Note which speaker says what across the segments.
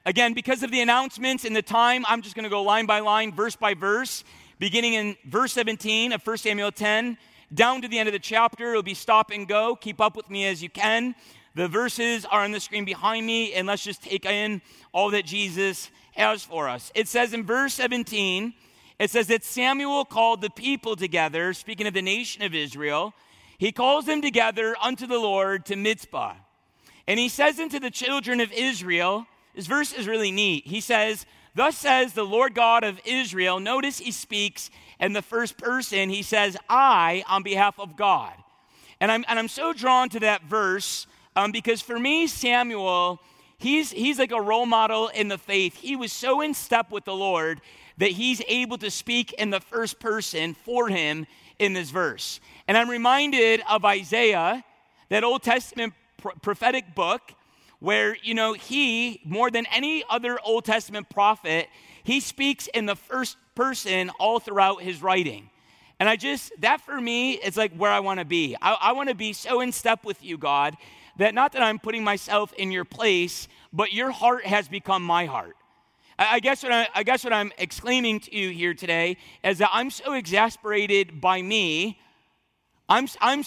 Speaker 1: Again, because of the announcements and the time, I'm just going to go line by line, verse by verse, beginning in verse 17 of 1 Samuel 10, down to the end of the chapter. It'll be stop and go. Keep up with me as you can. The verses are on the screen behind me, and let's just take in all that Jesus has for us. It says in verse 17, it says that Samuel called the people together, speaking of the nation of Israel. He calls them together unto the Lord to Mizpah. And he says unto the children of Israel, this verse is really neat. He says, thus says the Lord God of Israel. Notice he speaks in the first person. He says, I on behalf of God. And I'm so drawn to that verse because for me, Samuel, he's like a role model in the faith. He was so in step with the Lord that he's able to speak in the first person for him in this verse. And I'm reminded of Isaiah, that Old Testament prophetic book, where, he, more than any other Old Testament prophet, he speaks in the first person all throughout his writing. And that for me is like where I want to be. I want to be so in step with you, God, that not that I'm putting myself in your place, but your heart has become my heart. I guess what I'm exclaiming to you here today is that I'm so exasperated by me. I'm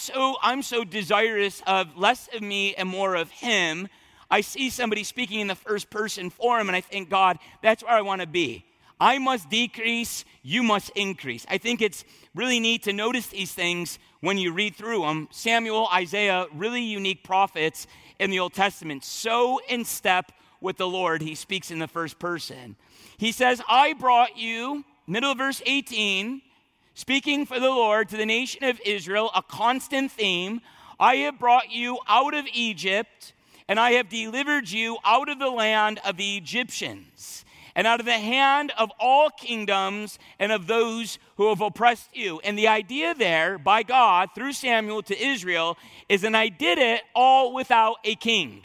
Speaker 1: so desirous of less of me and more of him. I see somebody speaking in the first person form, and I think, God, that's where I want to be. I must decrease, you must increase. I think it's really neat to notice these things when you read through them. Samuel, Isaiah, really unique prophets in the Old Testament, so in step with the Lord, he speaks in the first person. He says, I brought you, middle of verse 18, speaking for the Lord to the nation of Israel, a constant theme. I have brought you out of Egypt, and I have delivered you out of the land of the Egyptians, and out of the hand of all kingdoms and of those who have oppressed you. And the idea there, by God, through Samuel to Israel, is, and I did it all without a king.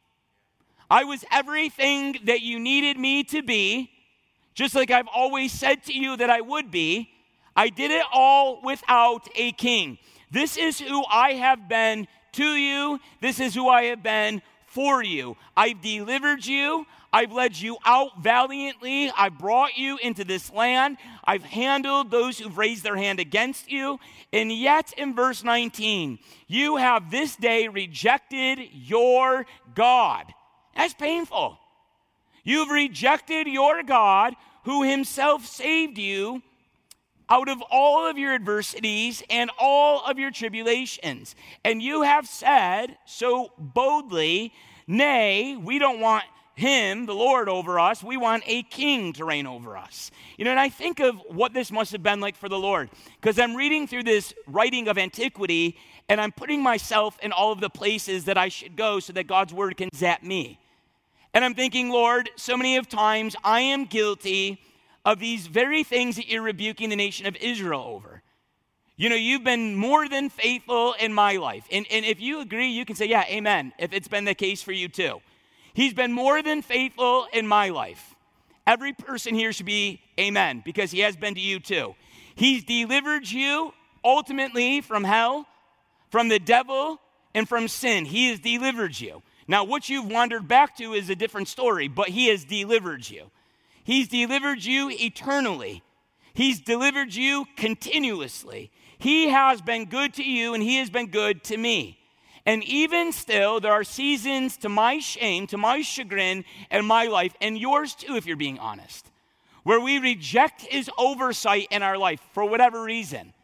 Speaker 1: I was everything that you needed me to be, just like I've always said to you that I would be. I did it all without a king. This is who I have been to you. This is who I have been for you. I've delivered you. I've led you out valiantly. I've brought you into this land. I've handled those who've raised their hand against you. And yet in verse 19, you have this day rejected your God. That's painful. You've rejected your God who himself saved you out of all of your adversities and all of your tribulations. And you have said so boldly, nay, we don't want him, the Lord, over us. We want a king to reign over us. And I think of what this must have been like for the Lord, because I'm reading through this writing of antiquity, and I'm putting myself in all of the places that I should go so that God's word can zap me. And I'm thinking, Lord, so many of times I am guilty of these very things that you're rebuking the nation of Israel over. You've been more than faithful in my life. And if you agree, you can say, yeah, amen, if it's been the case for you too. He's been more than faithful in my life. Every person here should be amen, because he has been to you too. He's delivered you ultimately from hell, from the devil, and from sin. He has delivered you. Now, what you've wandered back to is a different story, but he has delivered you. He's delivered you eternally. He's delivered you continuously. He has been good to you, and he has been good to me. And even still, there are seasons to my shame, to my chagrin, and my life, and yours too, if you're being honest, where we reject his oversight in our life for whatever reason.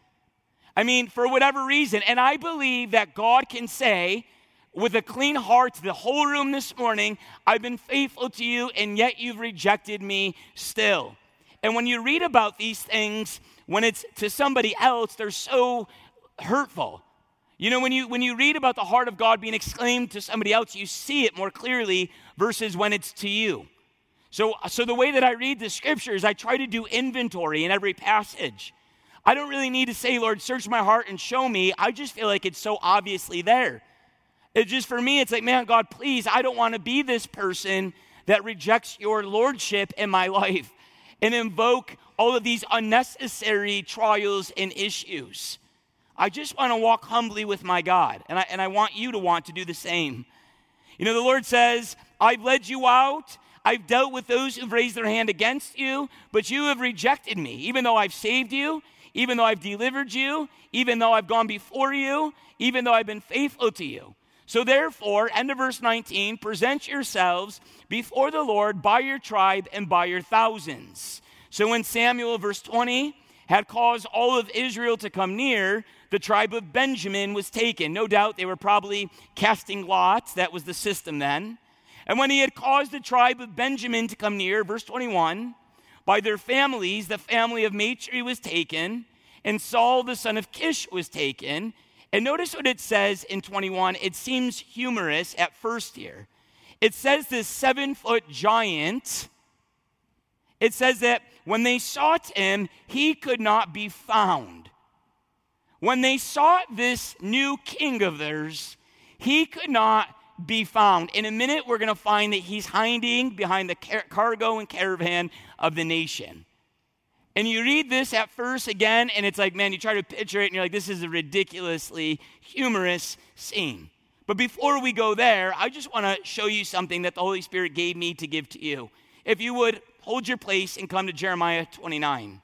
Speaker 1: For whatever reason. And I believe that God can say, with a clean heart to the whole room this morning, I've been faithful to you, and yet you've rejected me still. And when you read about these things, when it's to somebody else, they're so hurtful. When you read about the heart of God being exclaimed to somebody else, you see it more clearly versus when it's to you. So the way that I read the scriptures, I try to do inventory in every passage. I don't really need to say, Lord, search my heart and show me. I just feel like it's so obviously there. It's just, for me, it's like, man, God, please, I don't want to be this person that rejects your lordship in my life and invoke all of these unnecessary trials and issues. I just want to walk humbly with my God, and I want you to want to do the same. The Lord says, I've led you out. I've dealt with those who've raised their hand against you, but you have rejected me, even though I've saved you, even though I've delivered you, even though I've gone before you, even though I've been faithful to you. So therefore, end of verse 19, present yourselves before the Lord by your tribe and by your thousands. So when Samuel, verse 20, had caused all of Israel to come near, the tribe of Benjamin was taken. No doubt they were probably casting lots. That was the system then. And when he had caused the tribe of Benjamin to come near, verse 21, by their families, the family of Matri was taken, and Saul the son of Kish was taken. And notice what it says in 21. It seems humorous at first here. It says this 7-foot giant, it says that when they sought him, he could not be found. When they sought this new king of theirs, he could not be found. In a minute, we're going to find that he's hiding behind the cargo and caravan of the nation. And you read this at first again, and it's like, man, you try to picture it, and you're like, this is a ridiculously humorous scene. But before we go there, I just want to show you something that the Holy Spirit gave me to give to you. If you would, hold your place and come to Jeremiah 29.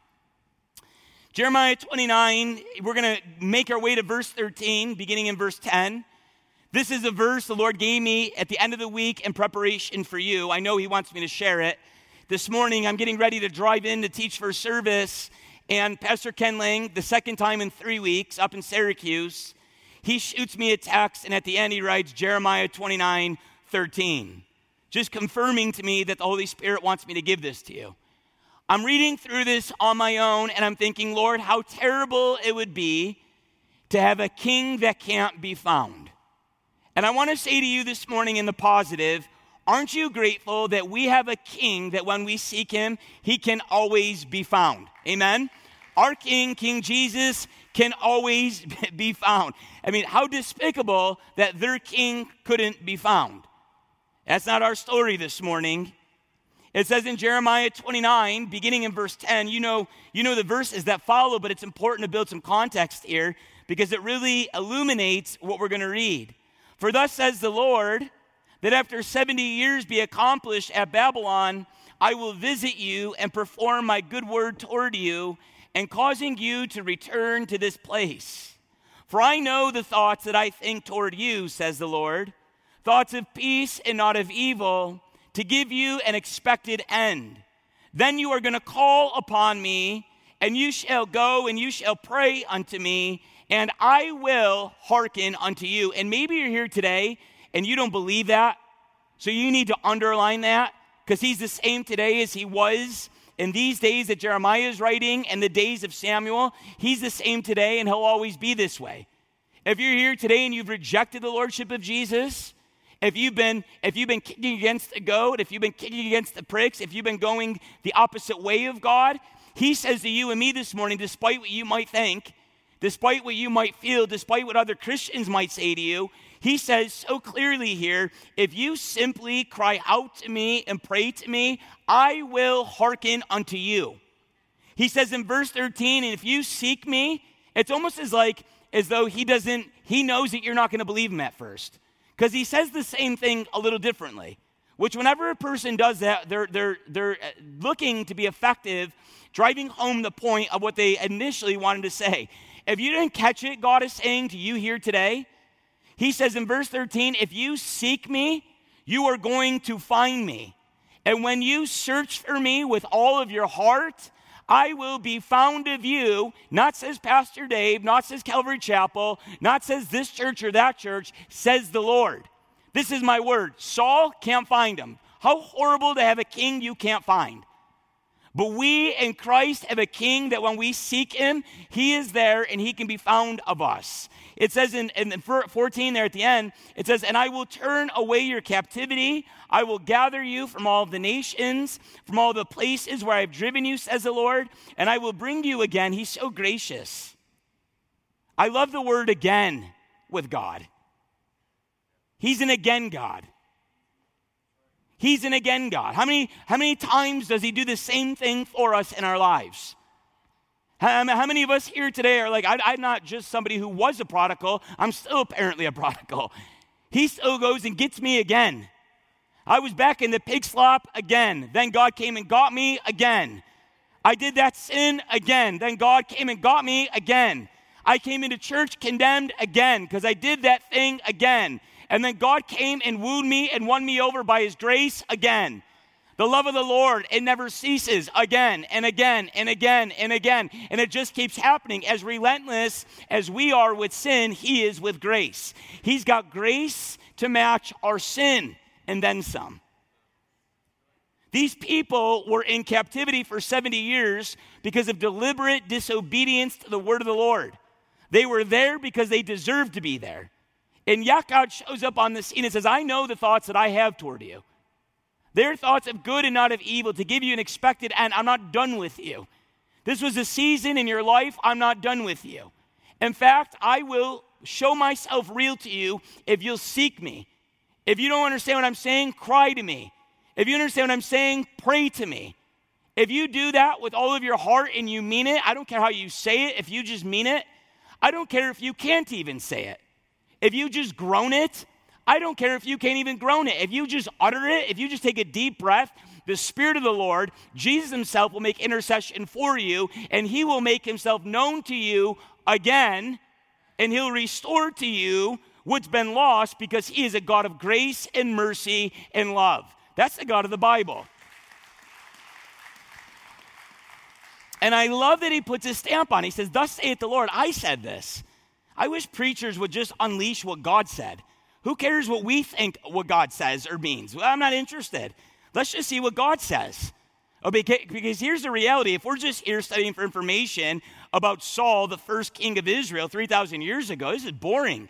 Speaker 1: Jeremiah 29, we're going to make our way to verse 13, beginning in verse 10. This is a verse the Lord gave me at the end of the week in preparation for you. I know he wants me to share it. This morning, I'm getting ready to drive in to teach for service, and Pastor Ken Lang, the second time in 3 weeks up in Syracuse, he shoots me a text, and at the end he writes Jeremiah 29:13, just confirming to me that the Holy Spirit wants me to give this to you. I'm reading through this on my own, and I'm thinking, Lord, how terrible it would be to have a king that can't be found. And I want to say to you this morning in the positive, aren't you grateful that we have a king that when we seek him, he can always be found? Amen? Our king, King Jesus, can always be found. I mean, how despicable that their king couldn't be found. That's not our story this morning. It says in Jeremiah 29, beginning in verse 10, you know the verses that follow, but it's important to build some context here because it really illuminates what we're going to read. For thus says the Lord, that after 70 years be accomplished at Babylon, I will visit you and perform my good word toward you, and causing you to return to this place. For I know the thoughts that I think toward you, says the Lord, thoughts of peace and not of evil, to give you an expected end. Then you are going to call upon me, and you shall go and you shall pray unto me, and I will hearken unto you. And maybe you're here today, and you don't believe that, so you need to underline that, because he's the same today as he was in these days that Jeremiah is writing and the days of Samuel. He's the same today, and he'll always be this way. If you're here today and you've rejected the lordship of Jesus, if you've been kicking against the goat, if you've been kicking against the pricks, if you've been going the opposite way of God, he says to you and me this morning, despite what you might think, despite what you might feel, despite what other Christians might say to you, he says so clearly here, if you simply cry out to me and pray to me, I will hearken unto you. He says in verse 13, and if you seek me, it's almost as though he knows that you're not going to believe him at first. Because he says the same thing a little differently, which whenever a person does that, they're looking to be effective, driving home the point of what they initially wanted to say. If you didn't catch it, God is saying to you here today, he says in verse 13, if you seek me, you are going to find me. And when you search for me with all of your heart, I will be found of you. Not says Pastor Dave, not says Calvary Chapel, not says this church or that church, says the Lord. This is my word. Saul can't find him. How horrible to have a king you can't find. But we in Christ have a king that when we seek him, he is there and he can be found of us. It says in 14 there at the end, it says, and I will turn away your captivity. I will gather you from all the nations, from all the places where I've driven you, says the Lord, and I will bring you again. He's so gracious. I love the word again with God. He's an again God. He's an again God. How many times does he do the same thing for us in our lives? How many of us here today are like, I'm not just somebody who was a prodigal, I'm still apparently a prodigal. He still goes and gets me again. I was back in the pig slop again. Then God came and got me again. I did that sin again. Then God came and got me again. I came into church condemned again because I did that thing again. And then God came and wooed me and won me over by his grace again. The love of the Lord, it never ceases again and again and again and again. And it just keeps happening. As relentless as we are with sin, he is with grace. He's got grace to match our sin and then some. These people were in captivity for 70 years because of deliberate disobedience to the word of the Lord. They were there because they deserved to be there. And yet God shows up on the scene and says, I know the thoughts that I have toward you. They're thoughts of good and not of evil, to give you an expected end. I'm not done with you. This was a season in your life. I'm not done with you. In fact, I will show myself real to you if you'll seek me. If you don't understand what I'm saying, cry to me. If you understand what I'm saying, pray to me. If you do that with all of your heart and you mean it, I don't care how you say it, if you just mean it, I don't care if you can't even say it. If you just groan it, I don't care if you can't even groan it. If you just utter it, if you just take a deep breath, the Spirit of the Lord, Jesus himself will make intercession for you, and he will make himself known to you again, and he'll restore to you what's been lost, because he is a God of grace and mercy and love. That's the God of the Bible. And I love that he puts his stamp on it. He says, thus saith the Lord, I said this. I wish preachers would just unleash what God said. Who cares what we think what God says or means? Well, I'm not interested. Let's just see what God says. Because here's the reality. If we're just here studying for information about Saul, the first king of Israel 3,000 years ago, this is boring.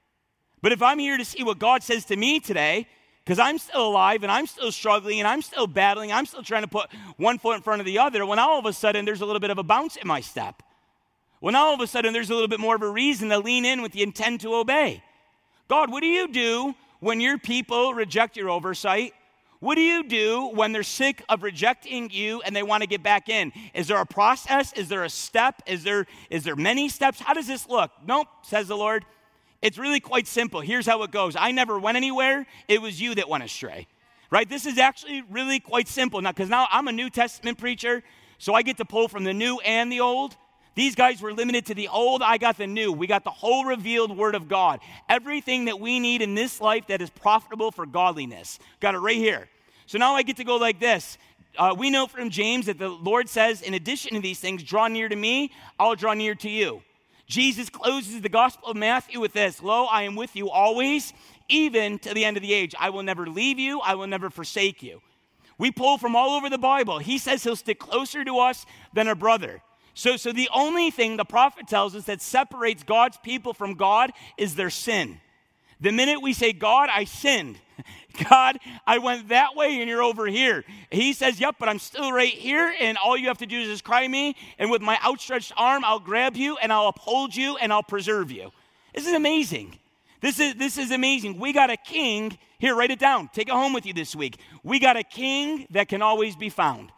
Speaker 1: But if I'm here to see what God says to me today, because I'm still alive and I'm still struggling and I'm still battling, I'm still trying to put one foot in front of the other, when all of a sudden there's a little bit of a bounce in my step. When all of a sudden there's a little bit more of a reason to lean in with the intent to obey. God, what do you do when your people reject your oversight? What do you do when they're sick of rejecting you and they want to get back in? Is there a process? Is there a step? Is there many steps? How does this look? Nope, says the Lord. It's really quite simple. Here's how it goes. I never went anywhere. It was you that went astray. Right? This is actually really quite simple. Now, because now I'm a New Testament preacher, so I get to pull from the new and the old. These guys were limited to the old. I got the new. We got the whole revealed word of God. Everything that we need in this life that is profitable for godliness. Got it right here. So now I get to go like this. We know from James that the Lord says, in addition to these things, draw near to me, I'll draw near to you. Jesus closes the Gospel of Matthew with this, lo, I am with you always, even to the end of the age. I will never leave you. I will never forsake you. We pull from all over the Bible. He says he'll stick closer to us than a brother. So the only thing the prophet tells us that separates God's people from God is their sin. The minute we say, God, I sinned. God, I went that way and you're over here. He says, yep, but I'm still right here, and all you have to do is just cry me, and with my outstretched arm, I'll grab you and I'll uphold you and I'll preserve you. This is amazing. This is amazing. We got a king. Here, write it down. Take it home with you this week. We got a king that can always be found.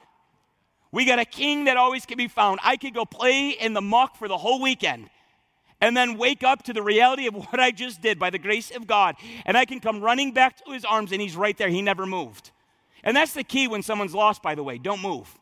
Speaker 1: We got a king that always can be found. I could go play in the muck for the whole weekend and then wake up to the reality of what I just did by the grace of God. And I can come running back to his arms, and he's right there. He never moved. And that's the key when someone's lost, by the way. Don't move.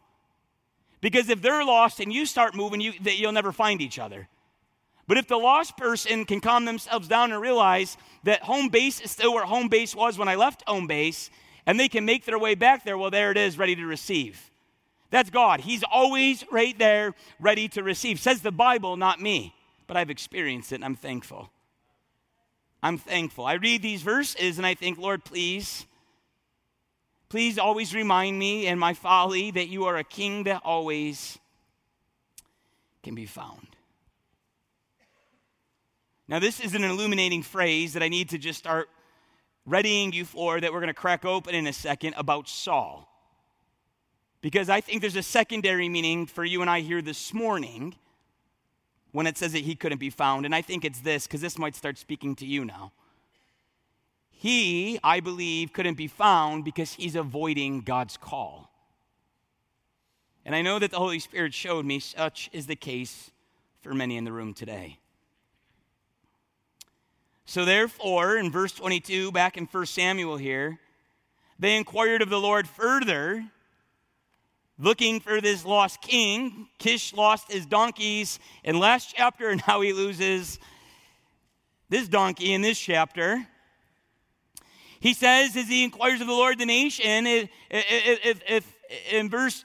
Speaker 1: Because if they're lost and you start moving, you'll never find each other. But if the lost person can calm themselves down and realize that home base is still where home base was when I left home base, and they can make their way back there, well, there it is, ready to receive. That's God. He's always right there, ready to receive. Says the Bible, not me. But I've experienced it, and I'm thankful. I'm thankful. I read these verses, and I think, Lord, please always remind me in my folly that you are a king that always can be found. Now, this is an illuminating phrase that I need to just start readying you for, that we're going to crack open in a second, about Saul. Because I think there's a secondary meaning for you and I here this morning when it says that he couldn't be found. And I think it's this, because this might start speaking to you now. He, I believe, couldn't be found because he's avoiding God's call. And I know that the Holy Spirit showed me such is the case for many in the room today. So therefore, in verse 22, back in 1 Samuel here, they inquired of the Lord further, looking for this lost king. Kish lost his donkeys in last chapter, and now he loses this donkey in this chapter. He says, as he inquires of the Lord the nation, if in verse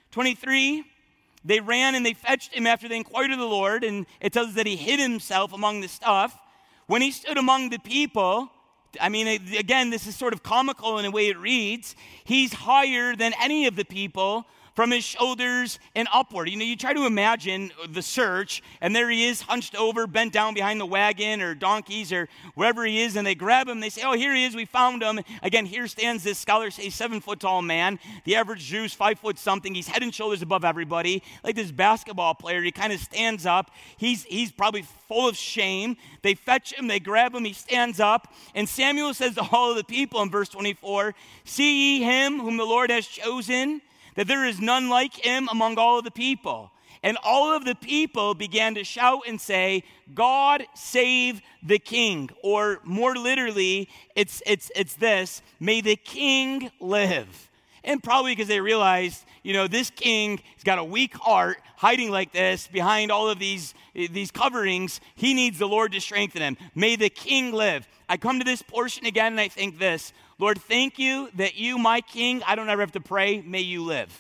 Speaker 1: 23, they ran and they fetched him after they inquired of the Lord, and it tells us that he hid himself among the stuff. When he stood among the people, I mean, again, this is sort of comical in the way it reads. He's higher than any of the people from his shoulders and upward. You know, you try to imagine the search, and there he is hunched over, bent down behind the wagon or donkeys or wherever he is, and they grab him. They say, oh, here he is, we found him. Again, here stands this, scholars say, 7-foot-tall man. The average Jew's 5 foot something. He's head and shoulders above everybody. Like this basketball player, he kind of stands up. He's probably full of shame. They fetch him, they grab him, he stands up. And Samuel says to all of the people in verse 24, see ye him whom the Lord has chosen, that there is none like him among all of the people. And all of the people began to shout and say, God save the king. Or more literally, it's this, may the king live. And probably because they realized, you know, this king has got a weak heart, hiding like this behind all of these coverings. He needs the Lord to strengthen him. May the king live. I come to this portion again and I think this, Lord, thank you that you, my king, I don't ever have to pray, may you live.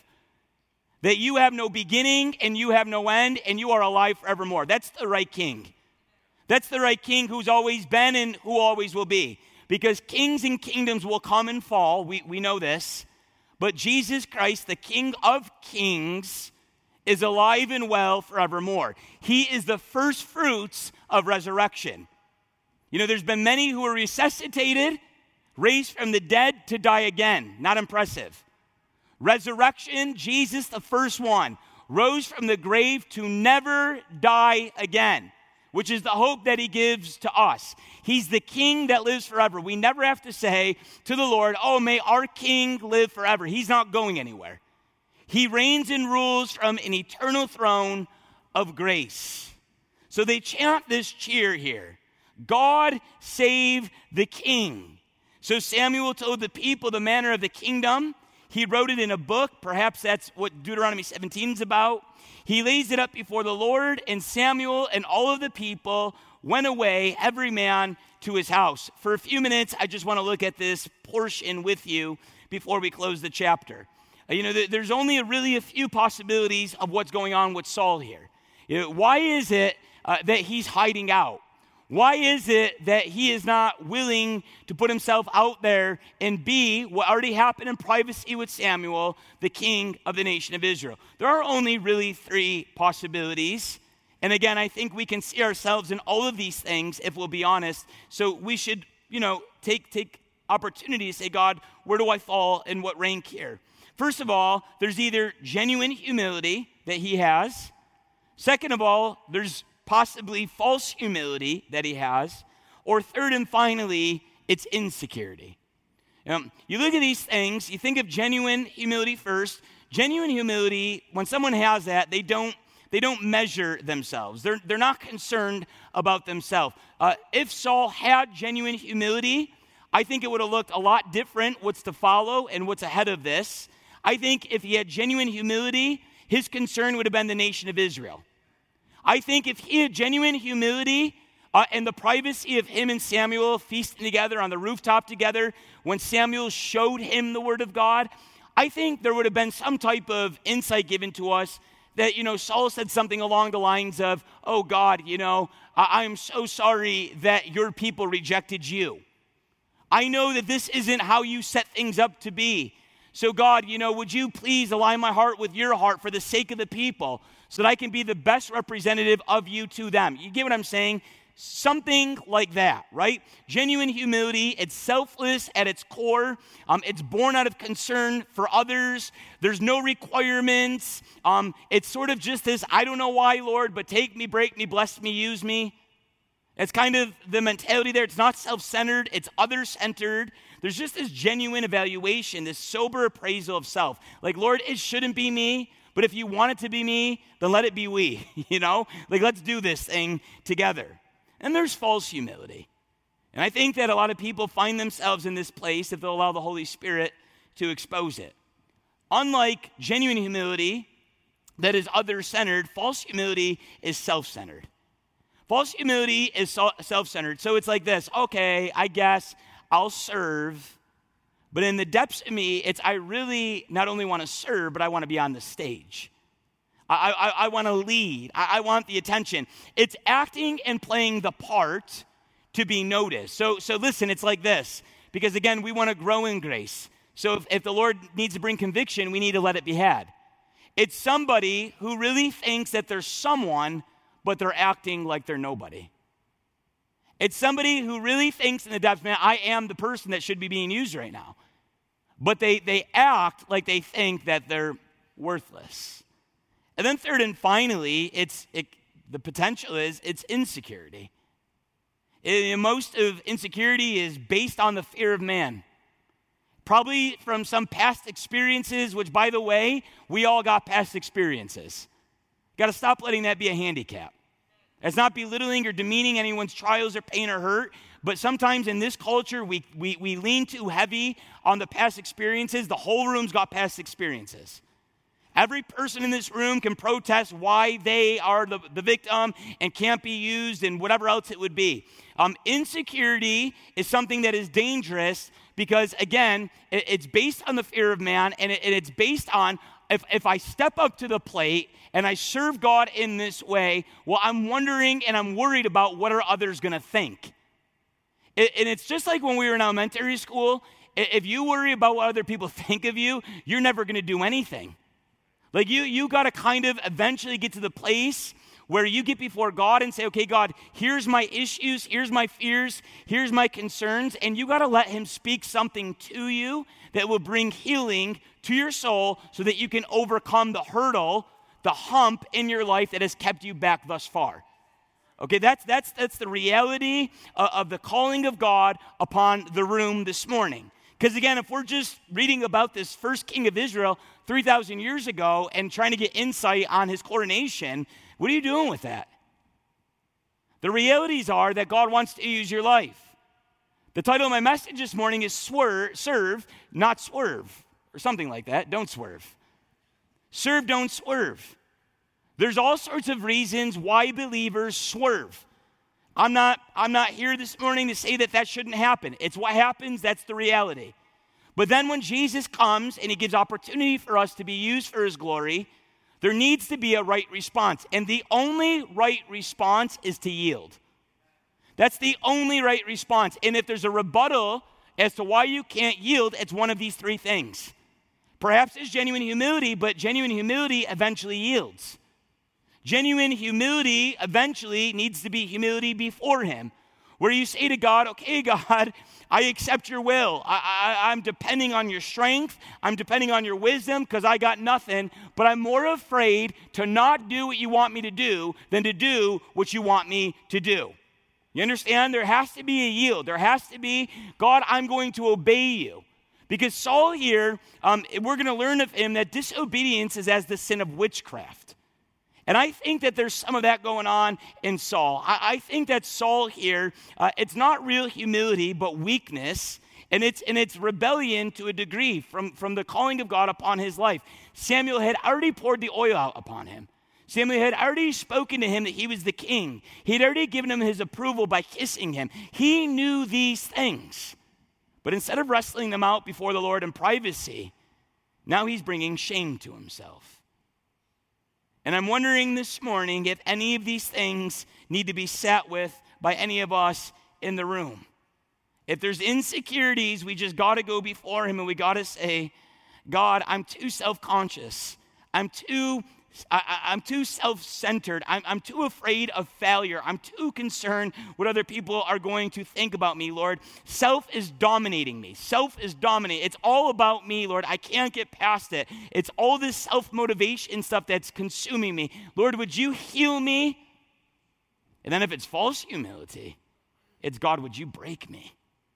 Speaker 1: That you have no beginning and you have no end and you are alive forevermore. That's the right king. That's the right king who's always been and who always will be. Because kings and kingdoms will come and fall, we know this. But Jesus Christ, the King of kings, is alive and well forevermore. He is the first fruits of resurrection. You know, there's been many who are resuscitated, raised from the dead to die again. Not impressive. Resurrection, Jesus, the first one, rose from the grave to never die again, which is the hope that he gives to us. He's the king that lives forever. We never have to say to the Lord, oh, may our king live forever. He's not going anywhere. He reigns and rules from an eternal throne of grace. So they chant this cheer here. God save the king. So Samuel told the people the manner of the kingdom. He wrote it in a book. Perhaps that's what Deuteronomy 17 is about. He lays it up before the Lord, and Samuel and all of the people went away, every man to his house. For a few minutes, I just want to look at this portion with you before we close the chapter. You know, there's only really a few possibilities of what's going on with Saul here. You know, why is it that he's hiding out? Why is it that he is not willing to put himself out there and be what already happened in privacy with Samuel, the king of the nation of Israel? There are only really three possibilities. And again, I think we can see ourselves in all of these things if we'll be honest. So we should, you know, take opportunity to say, God, where do I fall and what rank here? First of all, there's either genuine humility that he has. Second of all, there's possibly false humility that he has. Or third and finally, it's insecurity. You look at these things, you think of genuine humility first. Genuine humility, when someone has that, they don't measure themselves. They're not concerned about themselves. If Saul had genuine humility, I think it would have looked a lot different what's to follow and what's ahead of this. I think if he had genuine humility, his concern would have been the nation of Israel. I think if he had genuine humility and the privacy of him and Samuel feasting together on the rooftop together, when Samuel showed him the word of God, I think there would have been some type of insight given to us that, you know, Saul said something along the lines of, oh God, you know, I'm so sorry that your people rejected you. I know that this isn't how you set things up to be. So God, you know, would you please align my heart with your heart for the sake of the people so that I can be the best representative of you to them? You get what I'm saying? Something like that, right? Genuine humility, it's selfless at its core. It's born out of concern for others. There's no requirements. It's sort of just this, I don't know why, Lord, but take me, break me, bless me, use me. It's kind of the mentality there. It's not self-centered. It's other-centered. There's just this genuine evaluation, this sober appraisal of self. Like, Lord, it shouldn't be me, but if you want it to be me, then let it be we, you know? Like, let's do this thing together. And there's false humility. And I think that a lot of people find themselves in this place, if they'll allow the Holy Spirit to expose it. Unlike genuine humility that is other-centered, false humility is self-centered. False humility is self-centered. So it's like this: okay, I guess I'll serve, but in the depths of me, it's I really not only want to serve, but I want to be on the stage. I want to lead. I want the attention. It's acting and playing the part to be noticed. So listen, it's like this, because again, we want to grow in grace. So if the Lord needs to bring conviction, we need to let it be had. It's somebody who really thinks that they're someone, but they're acting like they're nobody. It's somebody who really thinks in the depths, man, I am the person that should be being used right now. But they act like they think that they're worthless. And then third and finally, the potential is it's insecurity. Most of insecurity is based on the fear of man. Probably from some past experiences, which, by the way, we all got past experiences. Got to stop letting that be a handicap. It's not belittling or demeaning anyone's trials or pain or hurt, but sometimes in this culture, we lean too heavy on the past experiences. The whole room's got past experiences. Every person in this room can protest why they are the victim and can't be used and whatever else it would be. Insecurity is something that is dangerous because, again, it's based on the fear of man, and it's based on if I step up to the plate and I serve God in this way, well, I'm wondering and I'm worried about what are others going to think. And it's just like when we were in elementary school. If you worry about what other people think of you, you're never going to do anything. Like you got to kind of eventually get to the place where you get before God and say, okay, God, here's my issues, here's my fears, here's my concerns, and you got to let him speak something to you that will bring healing to your soul so that you can overcome the hurdle, the hump in your life that has kept you back thus far. Okay, that's the reality of the calling of God upon the room this morning. Because again, if we're just reading about this first king of Israel 3,000 years ago and trying to get insight on his coronation, what are you doing with that? The realities are that God wants to use your life. The title of my message this morning is Serve, Not Swerve, or something like that. Don't swerve. Serve, don't swerve. There's all sorts of reasons why believers swerve. I'm not here this morning to say that shouldn't happen. It's what happens, that's the reality. But then when Jesus comes and he gives opportunity for us to be used for his glory, there needs to be a right response. And the only right response is to yield. That's the only right response. And if there's a rebuttal as to why you can't yield, it's one of these three things. Perhaps it's genuine humility, but genuine humility eventually yields. Genuine humility eventually needs to be humility before him, where you say to God, okay, God, I accept your will. I'm depending on your strength. I'm depending on your wisdom because I got nothing, but I'm more afraid to not do what you want me to do than to do what you want me to do. You understand? There has to be a yield. There has to be, God, I'm going to obey you. Because Saul here, we're going to learn of him that disobedience is as the sin of witchcraft. And I think that there's some of that going on in Saul. I think that Saul here, it's not real humility, but weakness, and it's rebellion to a degree from the calling of God upon his life. Samuel had already poured the oil out upon him. Samuel had already spoken to him that he was the king. He had already given him his approval by kissing him. He knew these things. But instead of wrestling them out before the Lord in privacy, now he's bringing shame to himself. And I'm wondering this morning if any of these things need to be sat with by any of us in the room. If there's insecurities, we just got to go before him and we got to say, God, I'm too self-conscious. I'm too self-centered. I'm too afraid of failure. I'm too concerned what other people are going to think about me, Lord. Self is dominating me. Self is dominating. It's all about me, Lord. I can't get past it. It's all this self-motivation stuff that's consuming me. Lord, would you heal me? And then if it's false humility, it's God, would you break me?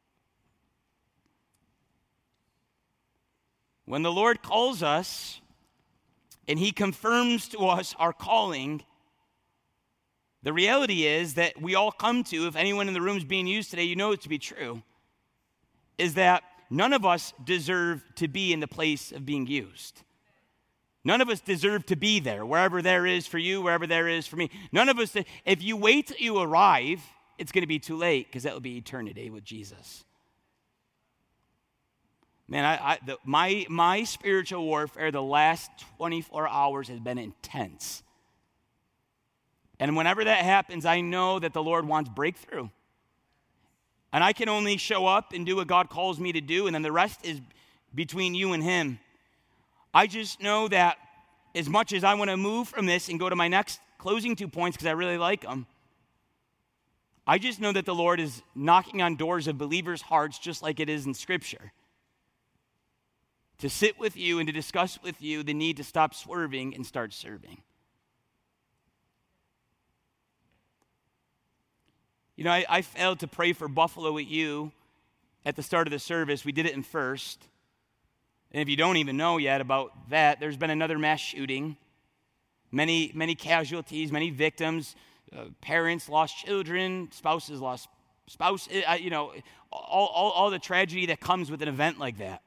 Speaker 1: When the Lord calls us, and he confirms to us our calling, the reality is that we all come to, if anyone in the room is being used today, you know it to be true, is that none of us deserve to be in the place of being used. None of us deserve to be there, wherever there is for you, wherever there is for me. None of us, if you wait till you arrive, it's going to be too late because that will be eternity with Jesus. Man, my spiritual warfare the last 24 hours has been intense. And whenever that happens, I know that the Lord wants breakthrough. And I can only show up and do what God calls me to do, and then the rest is between you and him. I just know that as much as I want to move from this and go to my next closing 2 points because I really like them, I just know that the Lord is knocking on doors of believers' hearts just like it is in Scripture. To sit with you and to discuss with you the need to stop swerving and start serving. You know, I failed to pray for Buffalo at you at the start of the service. We did it in first. And if you don't even know yet about that, there's been another mass shooting. Many casualties, many victims. Parents lost children. Spouses lost spouses. All the tragedy that comes with an event like that.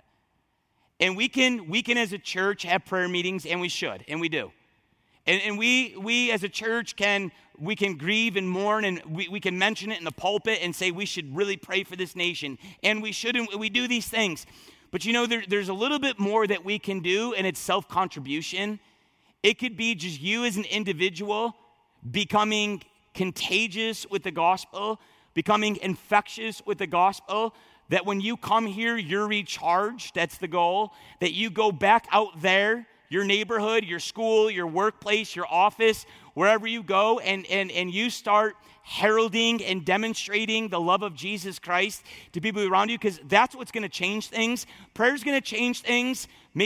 Speaker 1: And we can as a church have prayer meetings, and we should, and we do. And we as a church can grieve and mourn, and we can mention it in the pulpit and say we should really pray for this nation. And we should, and we do these things. But you know, there's a little bit more that we can do, and it's self-contribution. It could be just you as an individual becoming contagious with the gospel, becoming infectious with the gospel, that when you come here, you're recharged. That's the goal. That you go back out there, your neighborhood, your school, your workplace, your office, wherever you go, and you start heralding and demonstrating the love of Jesus Christ to people around you, because that's what's going to change things. Prayer's going to change things.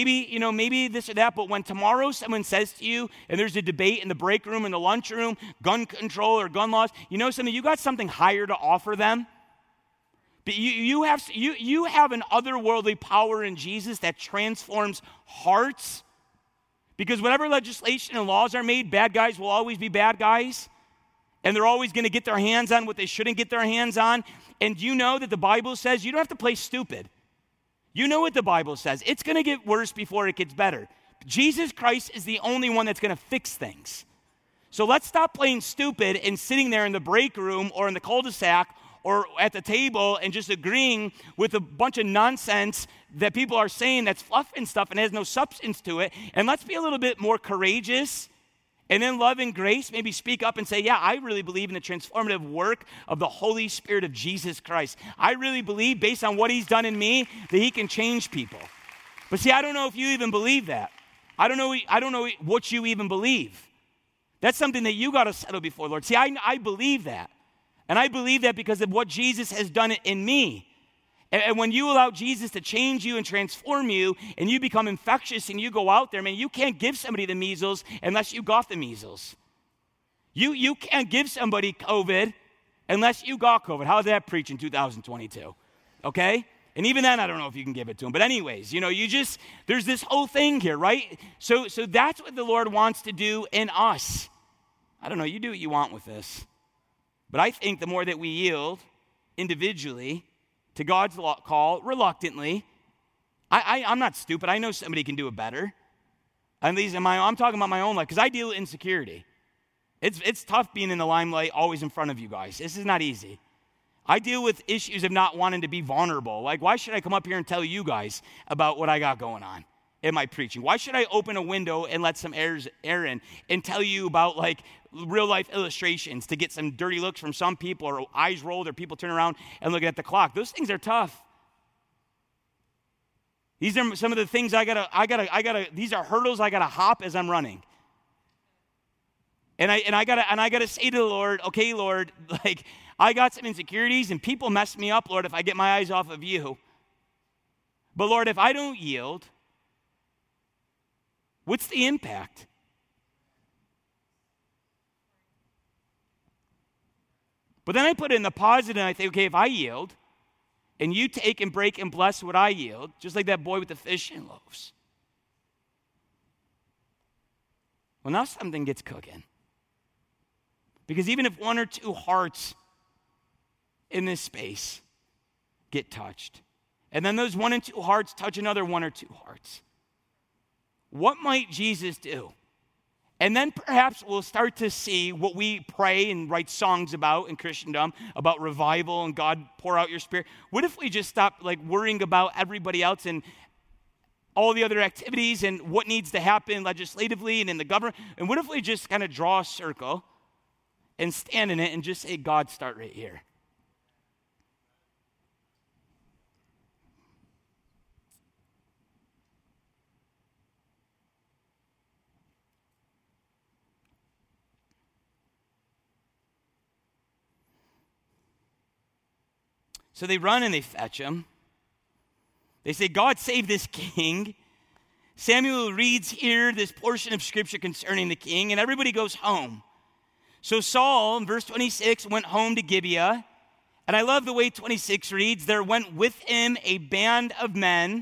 Speaker 1: Maybe this or that, but when tomorrow someone says to you, and there's a debate in the break room, in the lunchroom, gun control or gun laws, you know something, you got something higher to offer them. But you have an otherworldly power in Jesus that transforms hearts. Because whatever legislation and laws are made, bad guys will always be bad guys. And they're always going to get their hands on what they shouldn't get their hands on. And you know that the Bible says you don't have to play stupid. You know what the Bible says. It's going to get worse before it gets better. Jesus Christ is the only one that's going to fix things. So let's stop playing stupid and sitting there in the break room or in the cul-de-sac or at the table and just agreeing with a bunch of nonsense that people are saying that's fluff and stuff and has no substance to it. And let's be a little bit more courageous, and in love and grace, maybe speak up and say, yeah, I really believe in the transformative work of the Holy Spirit of Jesus Christ. I really believe, based on what he's done in me, that he can change people. But see, I don't know if you even believe that. I don't know what you even believe. That's something that you got to settle before, Lord. See, I believe that. And I believe that because of what Jesus has done in me. And when you allow Jesus to change you and transform you, and you become infectious and you go out there, man, you can't give somebody the measles unless you got the measles. You can't give somebody COVID unless you got COVID. How's that preach in 2022? Okay? And even then, I don't know if you can give it to them. But anyways, there's this whole thing here, right? So that's what the Lord wants to do in us. I don't know, you do what you want with this. But I think the more that we yield individually to God's call, reluctantly, I'm not stupid. I know somebody can do it better. At least I'm talking about my own life, because I deal with insecurity. It's tough being in the limelight, always in front of you guys. This is not easy. I deal with issues of not wanting to be vulnerable. Like, why should I come up here and tell you guys about what I got going on in my preaching? Why should I open a window and let some air in and tell you about, like, real life illustrations to get some dirty looks from some people, or eyes rolled, or people turn around and look at the clock? Those things are tough. These are some of the things these are hurdles I gotta hop as I'm running. And I gotta say to the Lord, okay, Lord, like, I got some insecurities and people mess me up, Lord, if I get my eyes off of you. But Lord, if I don't yield, what's the impact? But then I put it in the positive, and I think, okay, if I yield, and you take and break and bless what I yield, just like that boy with the fish and loaves. Well, now something gets cooking. Because even if one or two hearts in this space get touched, And then those 1 and 2 hearts touch another 1 or 2 hearts. What might Jesus do? And then perhaps we'll start to see what we pray and write songs about in Christendom, about revival and God pour out your Spirit. What if we just stop worrying about everybody else and all the other activities and what needs to happen legislatively and in the government? And what if we just kind of draw a circle and stand in it and just say, God, start right here? So they run and they fetch him. They say, God, save this king. Samuel reads here this portion of scripture concerning the king, and everybody goes home. So Saul, in verse 26, went home to Gibeah. And I love the way 26 reads, there went with him a band of men.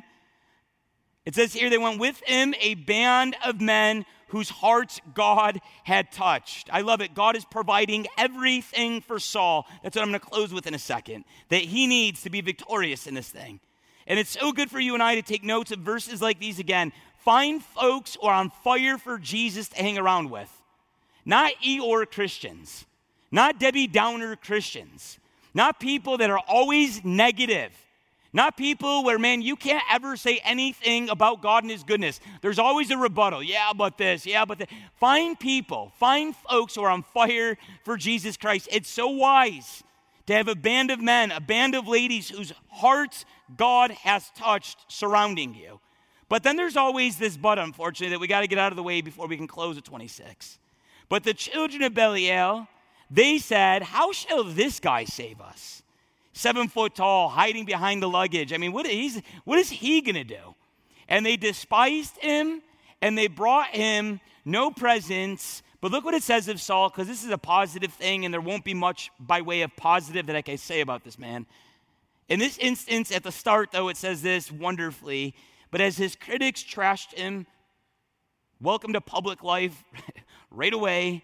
Speaker 1: It says here, they went with him a band of men whose hearts God had touched. I love it. God is providing everything for Saul. That's what I'm going to close with in a second, that he needs to be victorious in this thing. And it's so good for you and I to take notes of verses like these again. Find folks who are on fire for Jesus to hang around with. Not Eeyore Christians. Not Debbie Downer Christians. Not people that are always negative. Not people where, man, you can't ever say anything about God and his goodness. There's always a rebuttal. Yeah, but this. Yeah, but that. Find people. Find folks who are on fire for Jesus Christ. It's so wise to have a band of men, a band of ladies whose hearts God has touched surrounding you. But then there's always this but, unfortunately, that we got to get out of the way before we can close at 26. But the children of Belial, they said, how shall this guy save us? 7 foot tall, hiding behind the luggage. I mean, what is he going to do? And they despised him, and they brought him no presents. But look what it says of Saul, because this is a positive thing, and there won't be much by way of positive that I can say about this man. In this instance, at the start, though, it says this wonderfully. But as his critics trashed him, welcome to public life right away,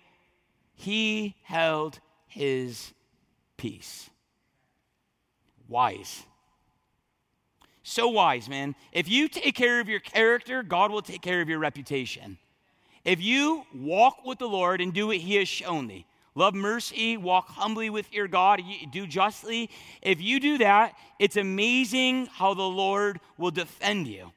Speaker 1: he held his peace. Wise. So wise, man. If you take care of your character, God will take care of your reputation. If you walk with the Lord and do what he has shown thee, love mercy, walk humbly with your God, do justly. If you do that, it's amazing how the Lord will defend you.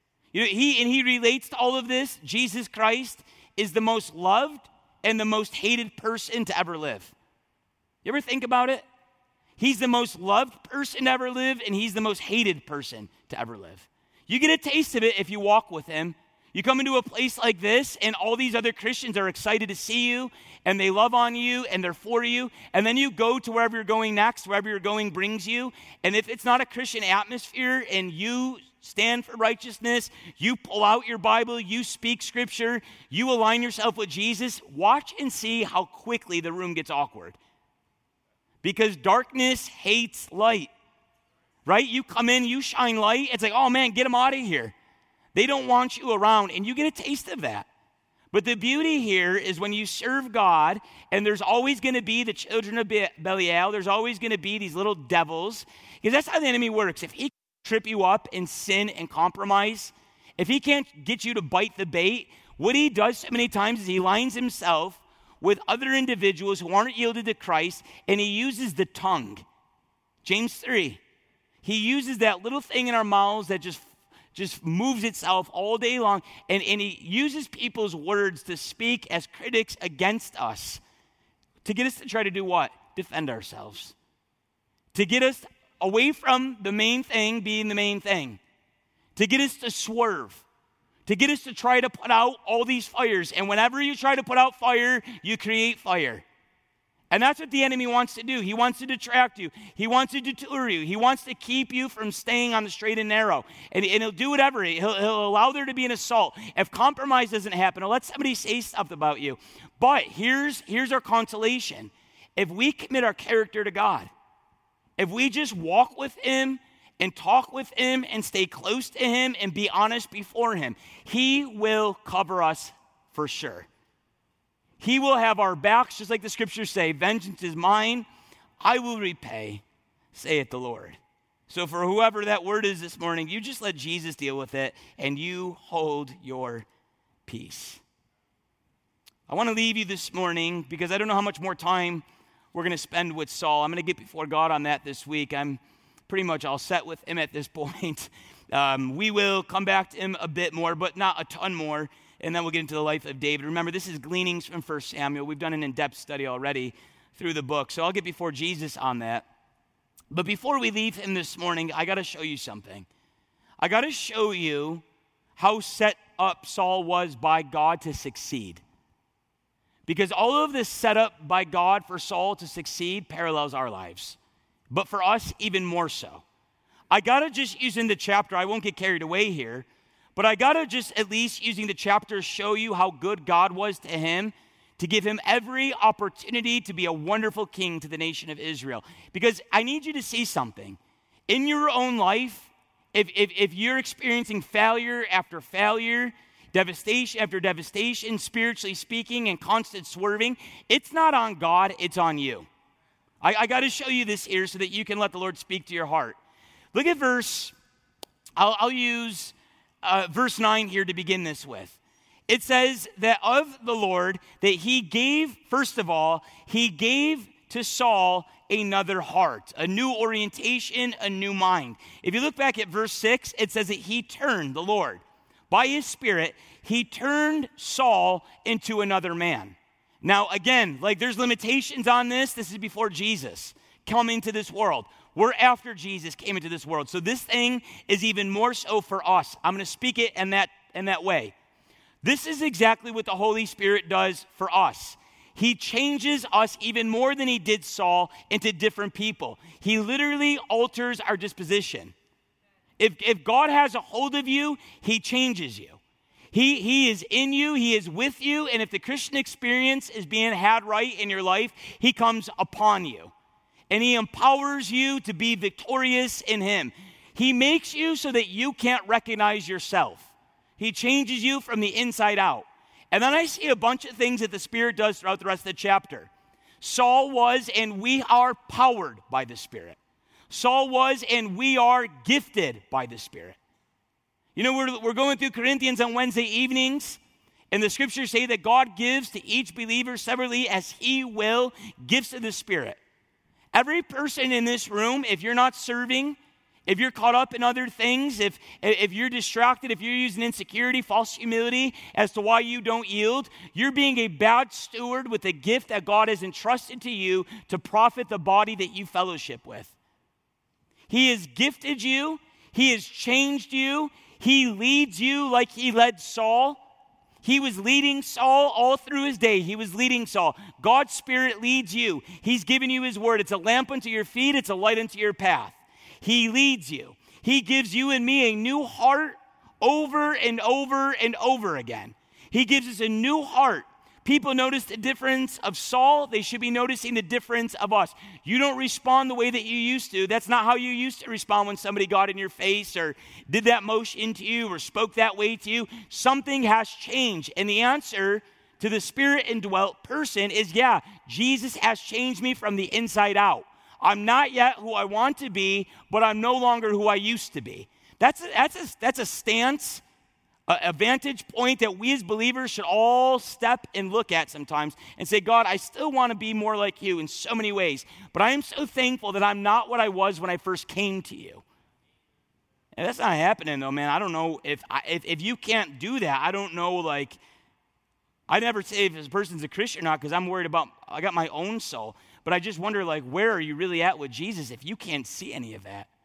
Speaker 1: He relates to all of this. Jesus Christ is the most loved and the most hated person to ever live. You ever think about it? He's the most loved person to ever live, and he's the most hated person to ever live. You get a taste of it if you walk with him. You come into a place like this, and all these other Christians are excited to see you, and they love on you, and they're for you. And then you go to wherever you're going next, wherever you're going brings you. And if it's not a Christian atmosphere, and you stand for righteousness, you pull out your Bible, you speak scripture, you align yourself with Jesus, watch and see how quickly the room gets awkward. Because darkness hates light, right? You come in, you shine light. It's like, oh man, get them out of here. They don't want you around, and you get a taste of that. But the beauty here is when you serve God, and there's always going to be the children of Belial, there's always going to be these little devils, because that's how the enemy works. If he can trip you up in sin and compromise, if he can't get you to bite the bait, what he does so many times is he lines himself with other individuals who aren't yielded to Christ, and he uses the tongue. James 3. He uses that little thing in our mouths that just moves itself all day long, and he uses people's words to speak as critics against us, to get us to try to do what? Defend ourselves. To get us away from the main thing being the main thing. To get us to swerve. To get us to try to put out all these fires. And whenever you try to put out fire, you create fire. And that's what the enemy wants to do. He wants to detract you. He wants to detour you. He wants to keep you from staying on the straight and narrow. And he'll do whatever. He'll allow there to be an assault. If compromise doesn't happen, he'll let somebody say stuff about you. But here's our consolation. If we commit our character to God, if we just walk with him and talk with him and stay close to him and be honest before him, he will cover us for sure. He will have our backs, just like the scriptures say, vengeance is mine, I will repay, saith the Lord. So for whoever that word is this morning, you just let Jesus deal with it, and you hold your peace. I want to leave you this morning because I don't know how much more time we're going to spend with Saul. I'm going to get before God on that this week. I'm pretty much all set with him at this point. We will come back to him a bit more, but not a ton more, and then we'll get into the life of David. Remember, this is gleanings from 1 Samuel. We've done an in-depth study already through the book, so I'll get before Jesus on that. But before we leave him this morning, I got to show you something. I got to show you how set up Saul was by God to succeed. Because all of this set up by God for Saul to succeed parallels our lives. But for us, even more so. I got to just using the chapter, I won't get carried away here, but I got to just at least using the chapter show you how good God was to him, to give him every opportunity to be a wonderful king to the nation of Israel. Because I need you to see something. In your own life, if you're experiencing failure after failure, devastation after devastation, spiritually speaking, and constant swerving, it's not on God, it's on you. I got to show you this here so that you can let the Lord speak to your heart. Look at I'll use verse 9 here to begin this with. It says that of the Lord, that he gave, first of all, he gave to Saul another heart, a new orientation, a new mind. If you look back at verse 6, it says that he turned, the Lord, by his Spirit, he turned Saul into another man. Now, again, there's limitations on this. This is before Jesus coming to this world. We're after Jesus came into this world. So this thing is even more so for us. I'm going to speak it in that way. This is exactly what the Holy Spirit does for us. He changes us even more than he did Saul into different people. He literally alters our disposition. If God has a hold of you, he changes you. He is in you, he is with you, and if the Christian experience is being had right in your life, he comes upon you. And he empowers you to be victorious in him. He makes you so that you can't recognize yourself. He changes you from the inside out. And then I see a bunch of things that the Spirit does throughout the rest of the chapter. Saul was, and we are powered by the Spirit. Saul was, and we are gifted by the Spirit. You know, we're going through Corinthians on Wednesday evenings, and the scriptures say that God gives to each believer severally as he will gifts of the Spirit. Every person in this room, if you're not serving, if you're caught up in other things, if you're distracted, if you're using insecurity, false humility as to why you don't yield, you're being a bad steward with the gift that God has entrusted to you to profit the body that you fellowship with. He has gifted you. He has changed you. He leads you like he led Saul. He was leading Saul all through his day. He was leading Saul. God's Spirit leads you. He's given you his word. It's a lamp unto your feet. It's a light unto your path. He leads you. He gives you and me a new heart over and over and over again. He gives us a new heart. People notice the difference of Saul. They should be noticing the difference of us. You don't respond the way that you used to. That's not how you used to respond when somebody got in your face or did that motion to you or spoke that way to you. Something has changed. And the answer to the Spirit indwelt person is, yeah, Jesus has changed me from the inside out. I'm not yet who I want to be, but I'm no longer who I used to be. That's a stance, a vantage point that we as believers should all step and look at sometimes and say, God, I still want to be more like you in so many ways, but I am so thankful that I'm not what I was when I first came to you. And that's not happening though, man. I don't know if you can't do that. I don't know, I never say if this person's a Christian or not because I'm worried about, I got my own soul. But I just wonder, where are you really at with Jesus if you can't see any of that?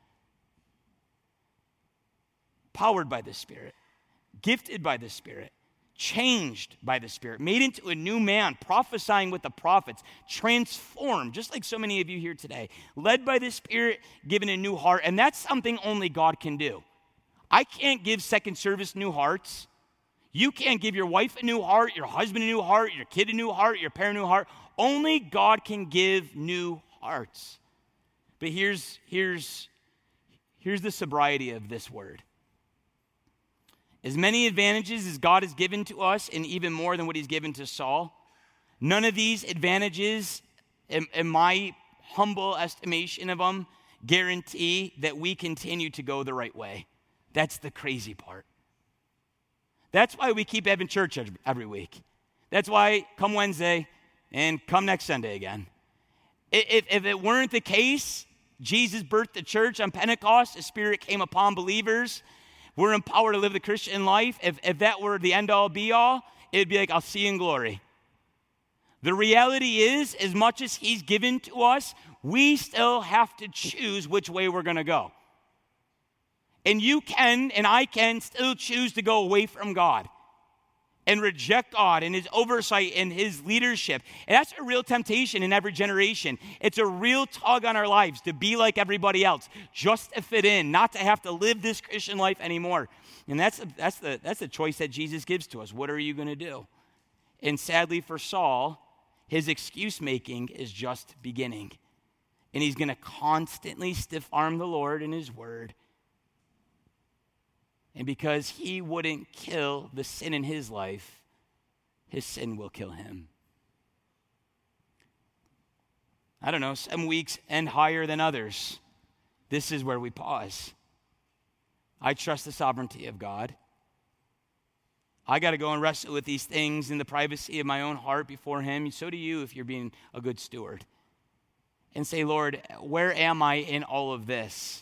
Speaker 1: Powered by the Spirit, gifted by the Spirit, changed by the Spirit, made into a new man, prophesying with the prophets, transformed, just like so many of you here today, led by the Spirit, given a new heart. And that's something only God can do. I can't give second service new hearts. You can't give your wife a new heart, your husband a new heart, your kid a new heart, your parent a new heart. Only God can give new hearts. But here's the sobriety of this word. As many advantages as God has given to us, and even more than what he's given to Saul, none of these advantages, in my humble estimation of them, guarantee that we continue to go the right way. That's the crazy part. That's why we keep having church every week. That's why come Wednesday and come next Sunday again. If it weren't the case, Jesus birthed the church on Pentecost, the Spirit came upon believers, we're empowered to live the Christian life. If that were the end-all, be-all, it'd be like, I'll see you in glory. The reality is, as much as he's given to us, we still have to choose which way we're going to go. And you can, and I can, still choose to go away from God and reject God and his oversight and his leadership. And that's a real temptation in every generation. It's a real tug on our lives to be like everybody else, just to fit in, not to have to live this Christian life anymore. And that's the choice that Jesus gives to us. What are you going to do? And sadly for Saul, his excuse-making is just beginning. And he's going to constantly stiff-arm the Lord in his word. And because he wouldn't kill the sin in his life, his sin will kill him. I don't know, some weeks end higher than others. This is where we pause. I trust the sovereignty of God. I got to go and wrestle with these things in the privacy of my own heart before him. So do you if you're being a good steward. And say, Lord, where am I in all of this?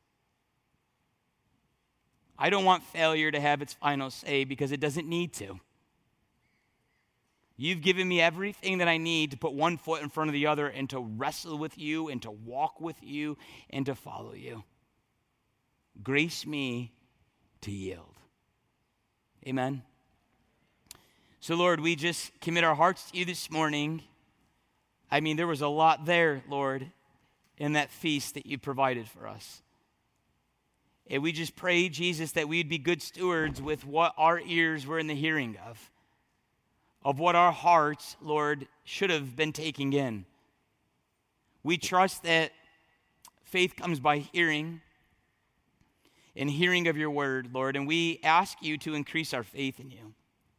Speaker 1: I don't want failure to have its final say because it doesn't need to. You've given me everything that I need to put one foot in front of the other and to wrestle with you and to walk with you and to follow you. Grace me to yield. Amen. So, Lord, we just commit our hearts to you this morning. I mean, there was a lot there, Lord, in that feast that you provided for us. And we just pray, Jesus, that we'd be good stewards with what our ears were in the hearing of what our hearts, Lord, should have been taking in. We trust that faith comes by hearing, and hearing of your word, Lord, and we ask you to increase our faith in you.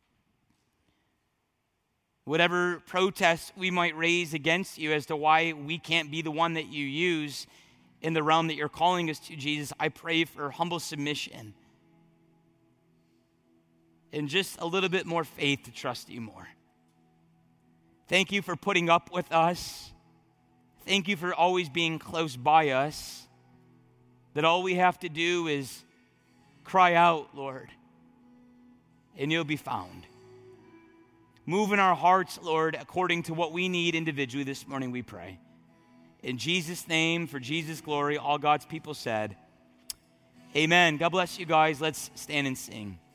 Speaker 1: Whatever protests we might raise against you as to why we can't be the one that you use in the realm that you're calling us to, Jesus, I pray for humble submission and just a little bit more faith to trust you more. Thank you for putting up with us. Thank you for always being close by us, that all we have to do is cry out, Lord, and you'll be found. Move in our hearts, Lord, according to what we need individually this morning, we pray. In Jesus' name, for Jesus' glory, all God's people said, amen. God bless you guys. Let's stand and sing.